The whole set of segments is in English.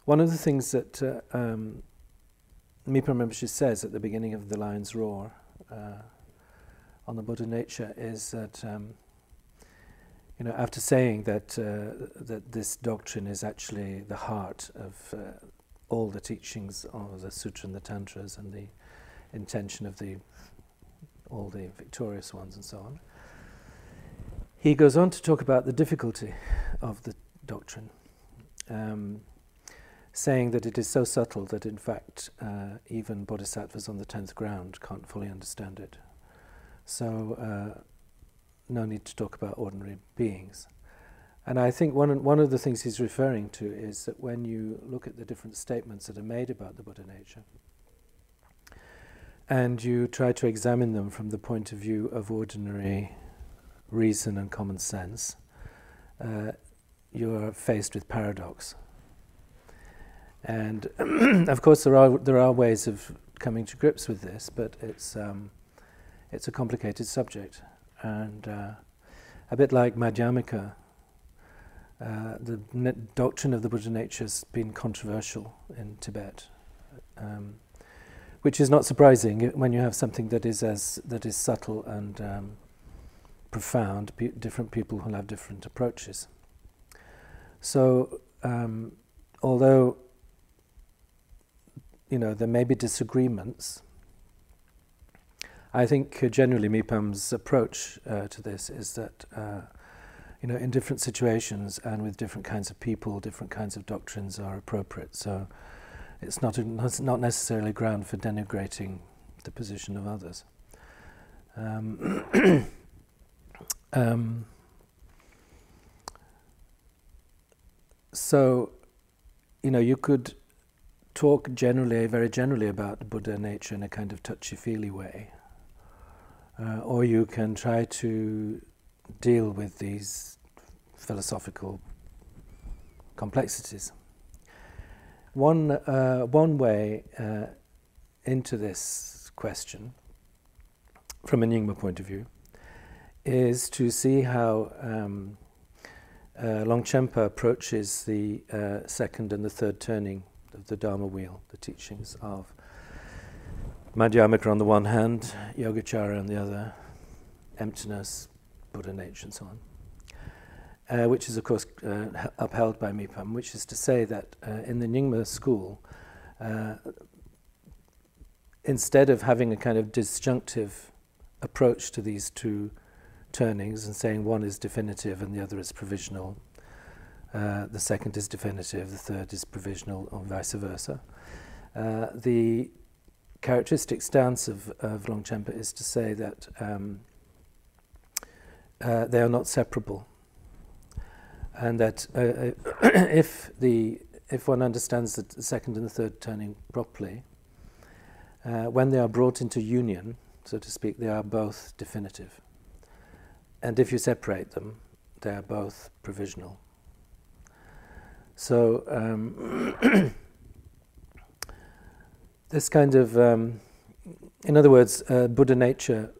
one of the things that Mipam Rinpoche says at the beginning of the Lion's Roar on the Buddha nature is that, after saying that that this doctrine is actually the heart of all the teachings of the Sutra and the Tantras and the intention of all the victorious ones and so on, he goes on to talk about the difficulty of the doctrine, saying that it is so subtle that in fact even bodhisattvas on the 10th ground can't fully understand it. So no need to talk about ordinary beings. And I think one of the things he's referring to is that when you look at the different statements that are made about the Buddha nature, and you try to examine them from the point of view of ordinary reason and common sense, you are faced with paradox. And of course there are ways of coming to grips with this, but it's a complicated subject. And a bit like Madhyamika, the doctrine of the Buddha nature has been controversial in Tibet, which is not surprising when you have something that is subtle and profound. Different people will have different approaches. So, although there may be disagreements, I think generally Mipam's approach to this is that in different situations and with different kinds of people, different kinds of doctrines are appropriate. So it's not necessarily ground for denigrating the position of others. So, you could talk very generally about the Buddha nature in a kind of touchy-feely way, or you can try to deal with these philosophical complexities. One way into this question, from a Nyingma point of view, is to see how Longchenpa approaches the second and the third turning of the Dharma wheel, the teachings of Madhyamika on the one hand, Yogacara on the other, emptiness, Buddha nature and so on, which is of course upheld by Mipam, which is to say that in the Nyingma school, instead of having a kind of disjunctive approach to these two turnings and saying one is definitive and the other is provisional, the second is definitive, the third is provisional, or vice versa. The characteristic stance of Longchenpa is to say that they are not separable, and that if one understands the second and the third turning properly, when they are brought into union, so to speak, they are both definitive. And if you separate them, they are both provisional. So this kind of, in other words, Buddha nature,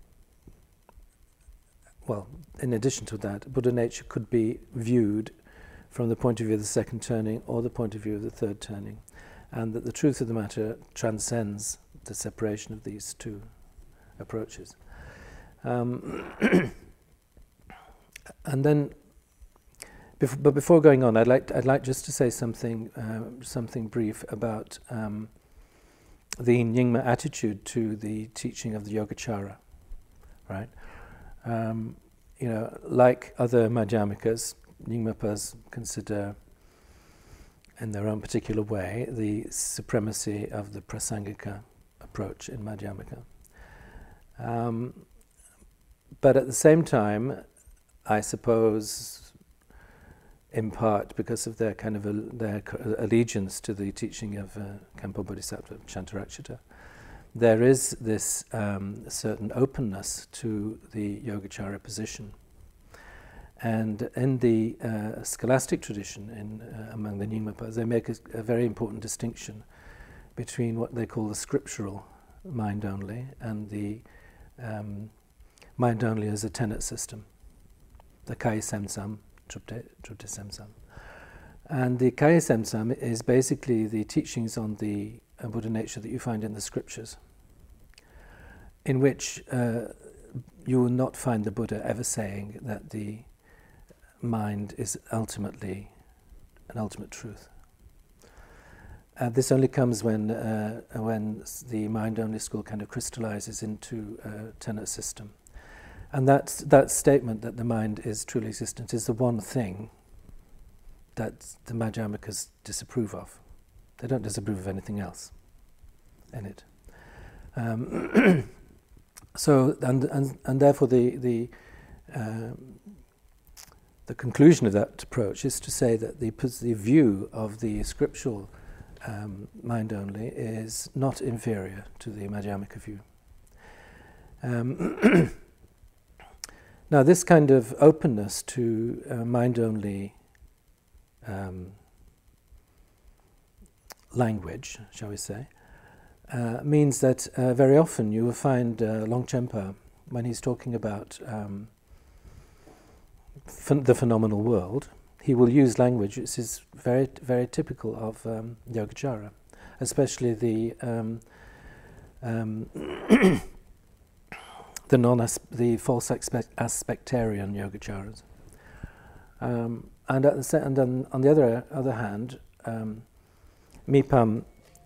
well, in addition to that, Buddha nature could be viewed from the point of view of the second turning or the point of view of the third turning, and that the truth of the matter transcends the separation of these two approaches. And then, but before going on, I'd like just to say something brief about the Nyingma attitude to the teaching of the Yogacara, right? Like other Madhyamikas, Nyingmapas consider, in their own particular way, the supremacy of the Prasangika approach in Madhyamika. But at the same time, I suppose, in part because of their kind of their allegiance to the teaching of Khenpo Bodhisattva Chantarakshita, there is this certain openness to the Yogacara position. And in the scholastic tradition, among the Nyingmapas, they make a very important distinction between what they call the scriptural mind only and the mind only as a tenet system, the Kai Semsam, Trupte Semsam. And the Kaya Semsam is basically the teachings on the Buddha nature that you find in the scriptures, in which you will not find the Buddha ever saying that the mind is ultimately an ultimate truth. This only comes when the mind-only school kind of crystallizes into a tenet system. And that statement that the mind is truly existent is the one thing that the Madhyamikas disapprove of. They don't disapprove of anything else in it. So, and therefore the conclusion of that approach is to say that the view of the scriptural mind only is not inferior to the Madhyamika view. Now, this kind of openness to mind only language, shall we say, means that very often you will find Longchenpa, when he's talking about the phenomenal world, he will use language which is very, very typical of Yogacara, especially the false aspectarian Yogacaras. And then on the other hand, Mipam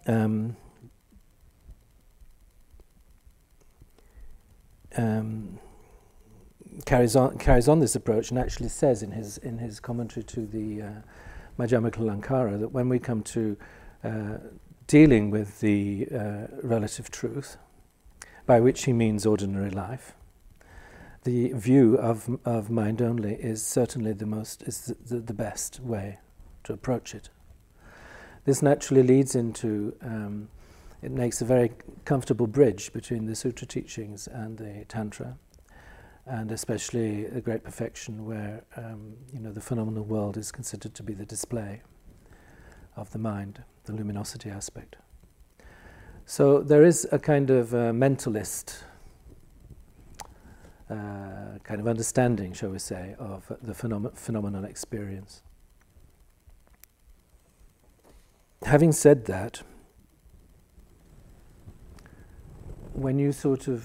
carries on this approach and actually says in his commentary to the Madhyamika Lankara that when we come to dealing with the relative truth, by which he means ordinary life, the view of mind only is certainly the best way to approach it. This naturally leads into it makes a very comfortable bridge between the sutra teachings and the tantra, and especially a great perfection where the phenomenal world is considered to be the display of the mind, the luminosity aspect. So there is a kind of mentalist kind of understanding, shall we say, of the phenomenal experience. Having said that, when you sort of,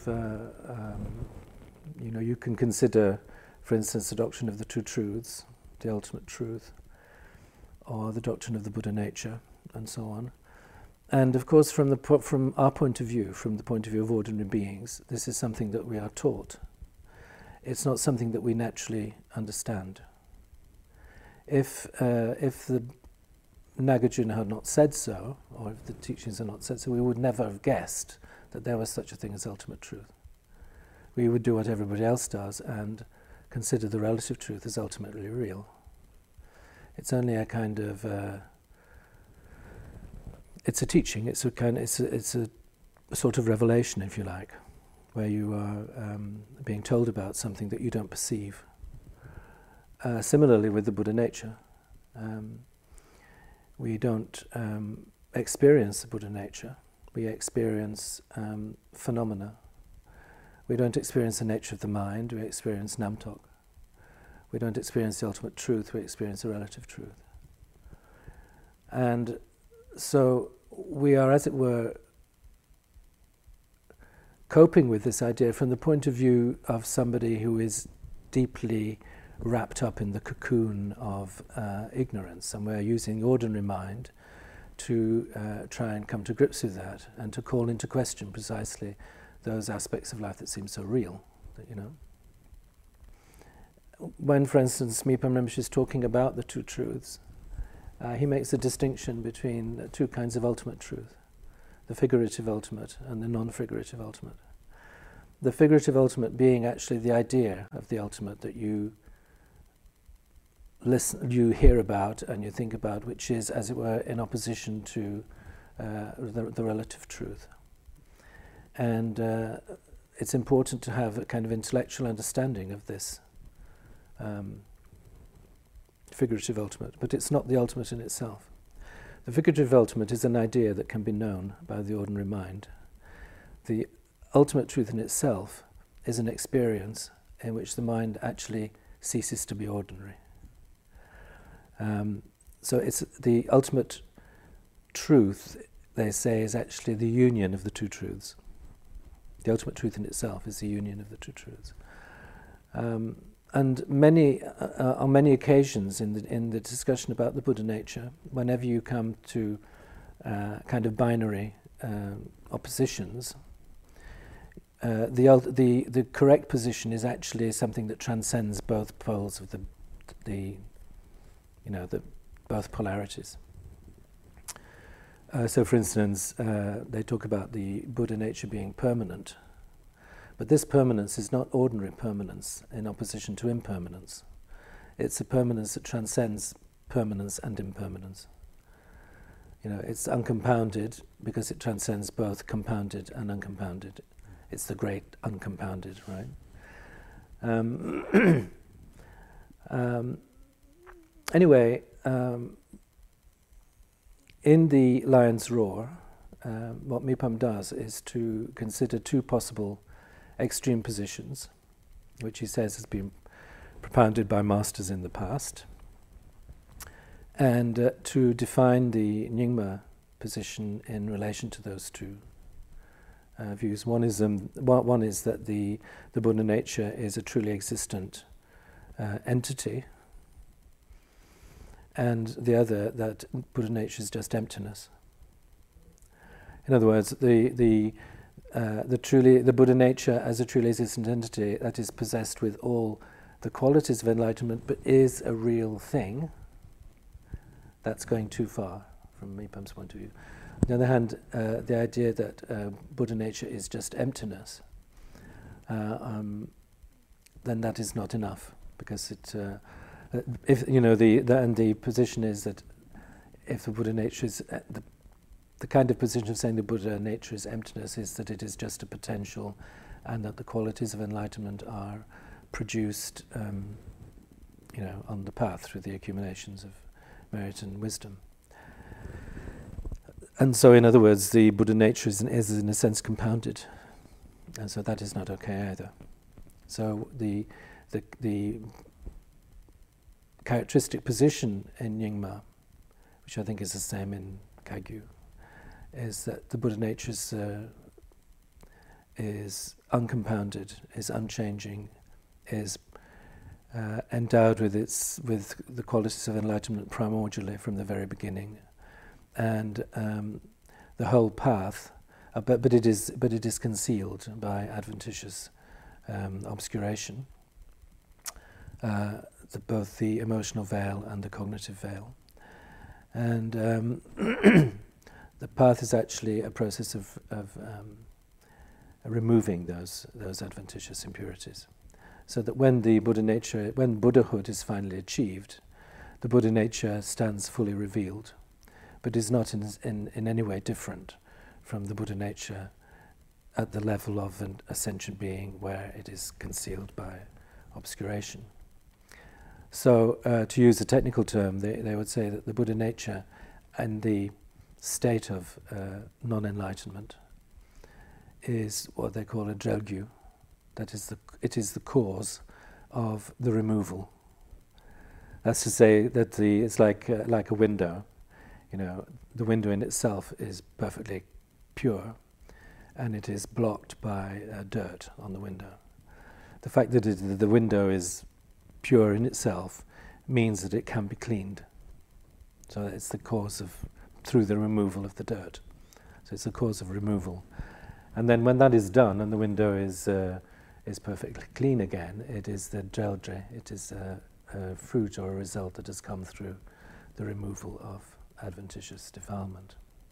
you can consider, for instance, the doctrine of the two truths, the ultimate truth, or the doctrine of the Buddha nature, and so on. And of course, from our point of view, from the point of view of ordinary beings, this is something that we are taught. It's not something that we naturally understand. If the Nagarjuna had not said so, or if the teachings had not said so, we would never have guessed that there was such a thing as ultimate truth. We would do what everybody else does and consider the relative truth as ultimately real. It's only a kind of it's a teaching. It's a sort of revelation, if you like, where you are being told about something that you don't perceive. Similarly, with the Buddha nature, we don't experience the Buddha nature. We experience phenomena. We don't experience the nature of the mind. We experience Namtok. We don't experience the ultimate truth. We experience the relative truth. And so we are, as it were, coping with this idea from the point of view of somebody who is deeply wrapped up in the cocoon of ignorance, and we're using the ordinary mind to try and come to grips with that and to call into question precisely those aspects of life that seem so real, When, for instance, Mipam Rinpoche is talking about the two truths, he makes a distinction between two kinds of ultimate truth, the figurative ultimate and the non-figurative ultimate. The figurative ultimate being actually the idea of the ultimate that you hear about and you think about, which is, as it were, in opposition to the relative truth. And it's important to have a kind of intellectual understanding of this figurative ultimate, but it's not the ultimate in itself. The figurative ultimate is an idea that can be known by the ordinary mind. The ultimate truth in itself is an experience in which the mind actually ceases to be ordinary. so it's the ultimate truth, they say, is actually the union of the two truths. The ultimate truth in itself is the union of the two truths. And on many occasions in the discussion about the Buddha nature, whenever you come to kind of binary oppositions, the correct position is actually something that transcends both poles of the both polarities. So, for instance, they talk about the Buddha nature being permanent, but this permanence is not ordinary permanence in opposition to impermanence. It's a permanence that transcends permanence and impermanence. You know, it's uncompounded because it transcends both compounded and uncompounded. It's the great uncompounded, right? Anyway, in the Lion's Roar, what Mipam does is to consider two possible extreme positions, which he says has been propounded by masters in the past, and to define the Nyingma position in relation to those two views. One is that the Buddha nature is a truly existent entity, and the other that Buddha nature is just emptiness. In other words, the Buddha nature as a truly existent entity that is possessed with all the qualities of enlightenment, but is a real thing, that's going too far from Mipam's point of view. On the other hand, the idea that Buddha nature is just emptiness, then that is not enough, because it, if you know, the position is that if the Buddha nature is the kind of position of saying the Buddha nature is emptiness is that it is just a potential, and that the qualities of enlightenment are produced, you know, on the path through the accumulations of merit and wisdom. And so, in other words, the Buddha nature is in a sense compounded, and so that is not okay either. So the characteristic position in Nyingma, which I think is the same in Kagyu, is that the Buddha nature is uncompounded, is unchanging, is endowed with the qualities of enlightenment primordially from the very beginning, and the whole path, but it is concealed by adventitious obscuration, both the emotional veil and the cognitive veil, and the path is actually a process of removing those adventitious impurities, so that when Buddhahood is finally achieved, the Buddha nature stands fully revealed, but is not in any way different from the Buddha nature at the level of an ascension being, where it is concealed by obscuration. So, to use a technical term, they would say that the Buddha nature and the state of non-enlightenment is what they call a drelgyu. That is, it is the cause of the removal. That's to say that it's like a window. You know, the window in itself is perfectly pure, and it is blocked by dirt on the window. The fact that the window is pure in itself means that it can be cleaned. So it's the cause of, through the removal of the dirt. So it's the cause of removal. And then when that is done and the window is perfectly clean again, it is the drelje, it is a fruit or a result that has come through the removal of adventitious defilement.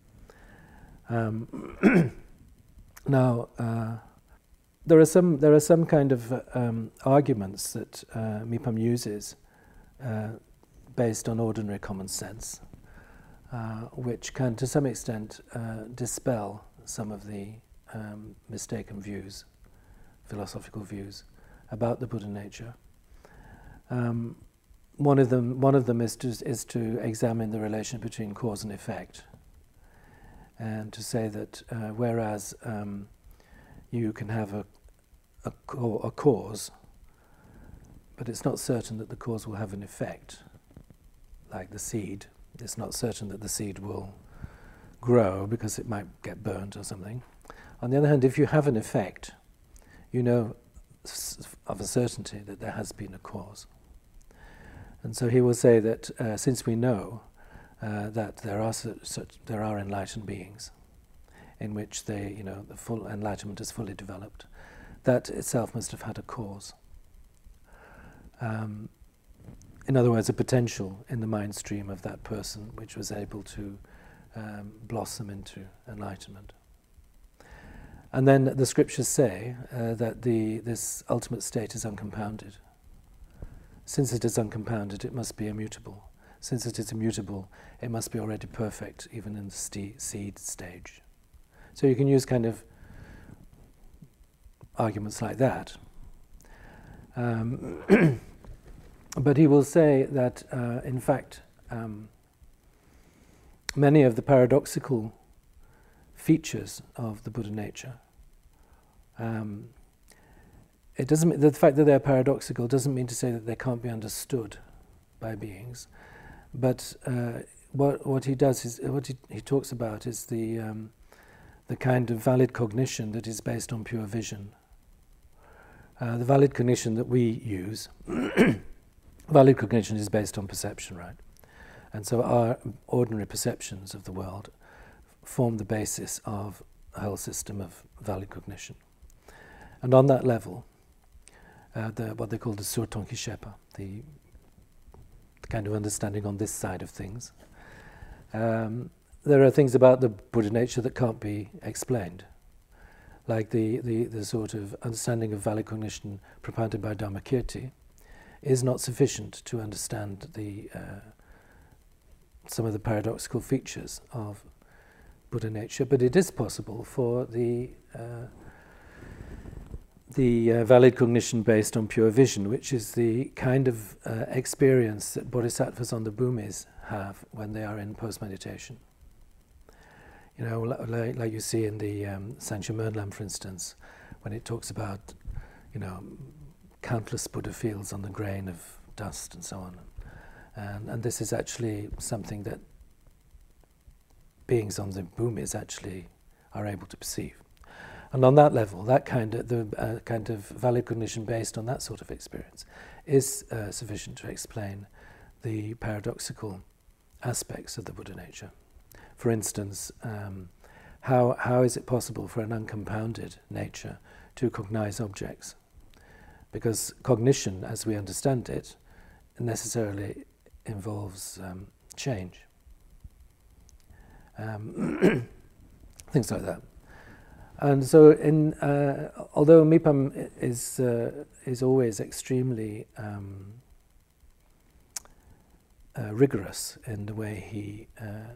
Now, there are some kind of arguments that Mipam uses based on ordinary common sense, which can, to some extent, dispel some of the mistaken views, philosophical views about the Buddha nature. One of them is to examine the relation between cause and effect, and to say that whereas you can have a cause, but it's not certain that the cause will have an effect, like the seed. It's not certain that the seed will grow because it might get burnt or something. On the other hand, if you have an effect, you know of a certainty that there has been a cause. And so he will say that since we know that there are enlightened beings in which they, the full enlightenment is fully developed, that itself must have had a cause. In other words, a potential in the mind stream of that person which was able to blossom into enlightenment. And then the scriptures say that this ultimate state is uncompounded. Since it is uncompounded, it must be immutable. Since it is immutable, it must be already perfect, even in the seed stage. So you can use kind of arguments like that. But he will say that, in fact, many of the paradoxical features of the Buddha nature, it doesn't. The fact that they're paradoxical doesn't mean to say that they can't be understood by beings. But what he does is what he talks about is the kind of valid cognition that is based on pure vision. The valid cognition that we use. Valid cognition is based on perception, right? And so our ordinary perceptions of the world form the basis of a whole system of valid cognition. And on that level, what they call the Surtonkishepa, the kind of understanding on this side of things, there are things about the Buddha nature that can't be explained, like the sort of understanding of valid cognition propounded by Dharmakirti is not sufficient to understand some of the paradoxical features of Buddha nature, but it is possible for the valid cognition based on pure vision, which is the kind of experience that bodhisattvas on the bhumis have when they are in post-meditation. Like you see in the Sankhya Mernlam, for instance, when it talks about, countless Buddha fields on the grain of dust and so on. And this is actually something that beings on the bhumis actually are able to perceive. And on that level, that kind of valid cognition based on that sort of experience is sufficient to explain the paradoxical aspects of the Buddha nature. For instance, how is it possible for an uncompounded nature to cognize objects? Because cognition, as we understand it, necessarily involves change. Things like that. And so, although Mipam is always extremely rigorous in the way he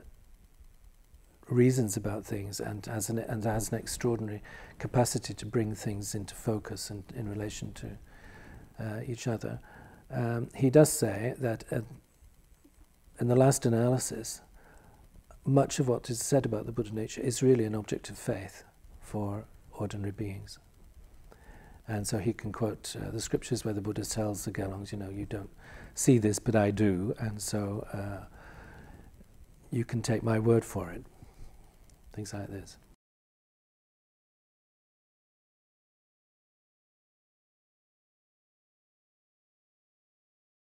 reasons about things and has an extraordinary capacity to bring things into focus and in relation to each other, he does say that in the last analysis, much of what is said about the Buddha nature is really an object of faith for ordinary beings. And so he can quote the scriptures where the Buddha tells the Gelongs, you don't see this, but I do, and so you can take my word for it. Things like this.